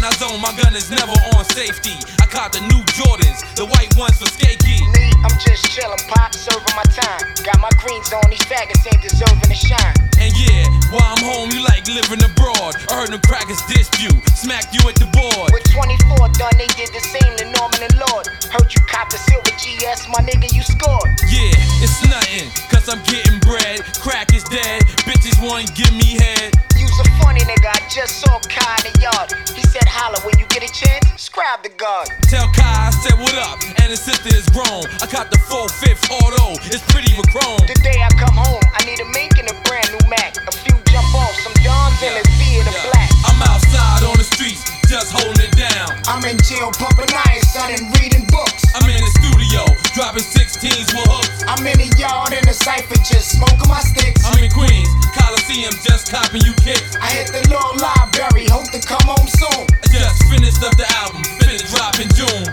When I zone, my gun is never on safety. I caught the new Jordans, the white ones for skating. Me, I'm just chillin', pop, serving my time. Got my greens on, these faggots ain't deserving to shine. And yeah, while I'm home, you like living abroad. I heard them crackers diss you, smack you at the board. With 24 done, they did the same to Norman and Lord. Heard you cop the silver GS, my nigga, you scored. Yeah, it's nothing, cause I'm getting bread. Crack is dead, bitches wanna give me head. You's a funny nigga, I just saw Kai in the yard. He said holla when you get a chance, scrap the guard. Tell Kai I said what up, and his sister is grown. I caught the 4/5 auto, it's pretty with chrome. The day I come home, I need a mink and a brand new Mac. A few jump off, some Dons and a theater black. I'm outside on the streets, just holding it down. I'm in jail pumping iron, son, and reading books. I'm in the studio, dropping 16s with hooks. I'm in the yard in the cypher, just smoking my sticks. I'm in Queens, Coliseum, just copping you kicks. I hit the little library, hope to come home soon. I just finished up the album, finna drop in June.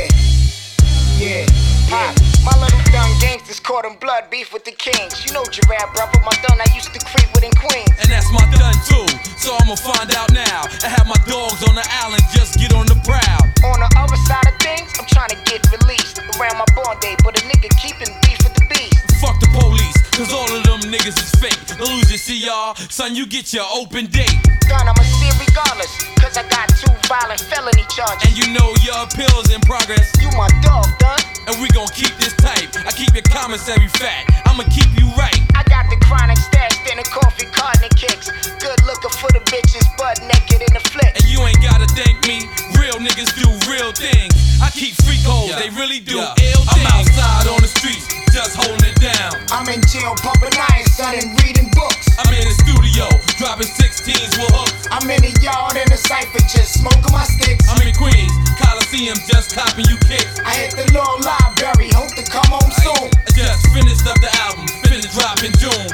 Yeah. Pop, my little dumb gangsters caught in blood beef with the kings. You know Giraffe, brother, my dun I used to creep with in Queens. And that's my done too, so I'ma find out now. I have my dogs on the island, just get on the prowl. On the other side of things, I'm trying to get released around my born day, but a nigga keeping beef with the beast. Fuck the police, cause all of them niggas is fake. Don't lose your CR, son, you get your open date. Gun, I'ma see it regardless, cause I got 2 violent felony charges. And you know your appeal's in progress. You my dog, done. And we gon' keep this tight. I keep your commissary fat, I'ma keep you right. I got the chronic stashed in a coffee carton and kicks. Good looking for the bitches, butt naked in the flick. And you ain't gotta thank me, real niggas do real things. I keep freak hoes, they really do ill things. I'm outside on the streets, just holding it down. I'm in jail pumping iron, son, and reading books. I'm in the studio, dropping 16s with hooks. I'm in the yard in the cypher, just smoking my sticks. I'm in Queens, Coliseum, just copping you kicks. I hit the little library, hope to come home soon. I just finished up the album, finna drop in June.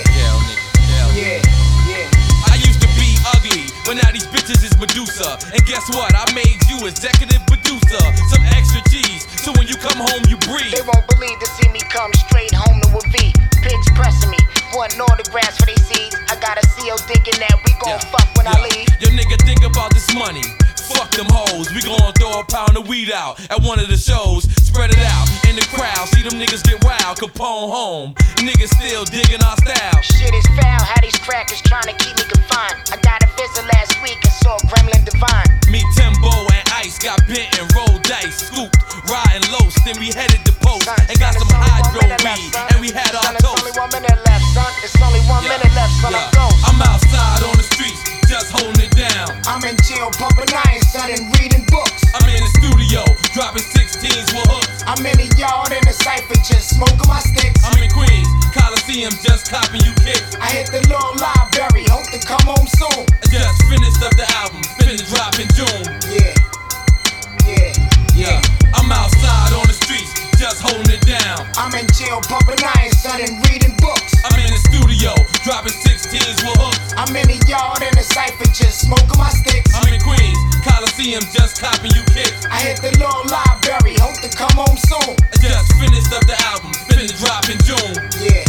Yeah. I used to be ugly, but now these bitches is Medusa. And guess what? I made you executive producer. Some extra cheese, so when you come home you breathe. They won't believe to see me come straight home to a V. Pigs pressing me, wanting autographs for they seeds. I got a CO thinking that we gon' fuck when I leave. Your nigga think about this money. Fuck them hoes, we gon' throw a pound of weed out at one of the shows. Spread it out in the crowd, see them niggas get wild. Capone home, niggas still digging our style. Shit is foul, how these crackers trying to keep me confined. I got a visit last week and saw Gremlin Divine. Me, Timbo, and Ice got bent and rolled dice, scooped, riding low, then we headed to post. And got some hydro weed, and we had our toast. It's only 1 minute left, son. It's only 1 minute left, son. I'm gone. I'm outside on the streets, just holding it down. I'm in jail pumping iron, son, and reading books. I'm in the studio, dropping 16s with hooks. I'm in the yard in the cypher, just smoking my sticks. I'm in Queens, Coliseum, just copping you kicks. I hit the little library, hope to come home soon. I just finished up the album, finna drop in June. Yeah. I'm outside on the streets, just holding it down. I'm in jail pumping iron, son, and reading books. I'm in the studio, dropping 16s with hooks. I'm in the yard in the cypher, just smoking my sticks. I'm in Queens, Coliseum, just copping you kicks. I hit the little library, hope to come home soon. I just finished up the album, finna drop in June.